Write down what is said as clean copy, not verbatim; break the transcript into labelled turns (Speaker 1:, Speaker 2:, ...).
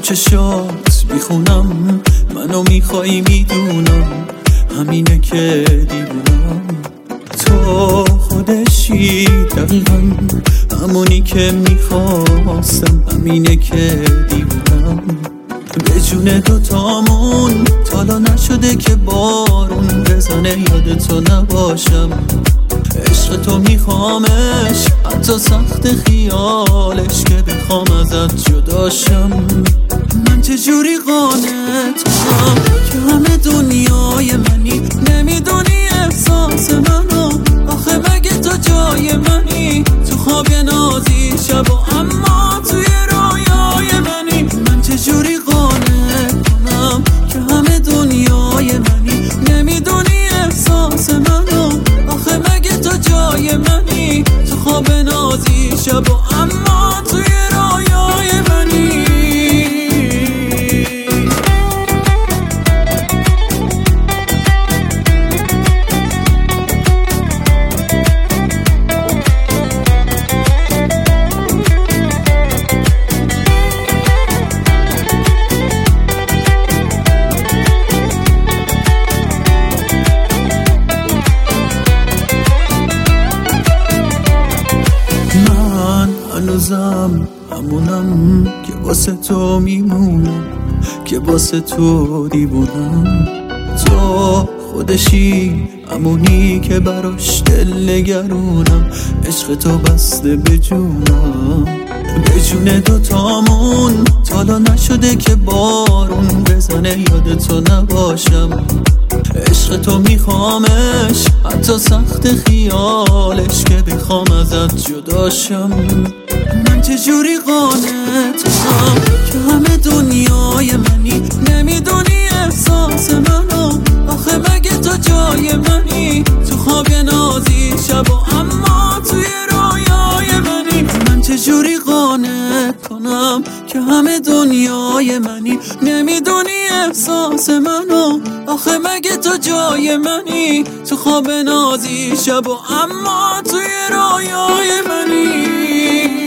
Speaker 1: چشات میخونم منو میخوای میدونم، همینه که دیوونم. تو خودشی دقیقا همونی که میخواستم، همینه که دیوونم. به جون دوتامون تالا نشده که بارون بزنه یادتو نباشم. عشق تو میخوامش حتی سخت خیالش که بخوام ازت جداشم. من چجوری قانعتم که همه دنیای منی، نمیدونی احساس منو. آخه مگه تو جای منی، تو خواب نازی شب و اما توی رویای منی. من چجوری قانع کنم که همه دنیای منی، نمیدونی احساس منو. آخه مگه تو جای منی، تو خواب نازی شب و اما توی رویای منی. هنوزم همونم که واسه تو میمونم، که واسه تو دیوونم. تو خودشی همونی که براش دل نگرونم، عشق تو بسته به جونم. به جون دوتامون تالا نشده که بارون بزنه یادتو نباشم. عشق تو میخوامش حتی سخت خیالش که بخوام ازت جداشم. من چجوری قانعتم که همه دنیای منی، نمیدونی احساس منو. آخه مگه تو جای منی، تو خواب نازی شب و اما توی رویای منی. من چجوری قانع کنم که همه دنیای منی، نمیدونی احساس منو. آخه مگه تو جای منی، تو خواب نازی شب و اما توی رویای منی.